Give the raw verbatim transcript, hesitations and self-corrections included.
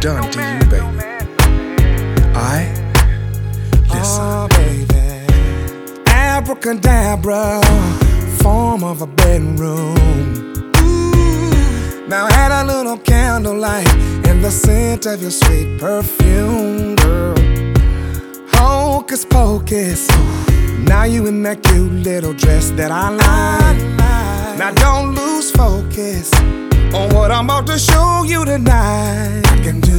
done to you, baby. Alright? Listen. Oh, baby. Abracadabra, form of a bedroom. Ooh. Now add a little candlelight and the scent of your sweet perfume, girl. Hocus pocus. Now you in that cute little dress that I like. Now don't lose focus on what I'm about to show you tonight. I can do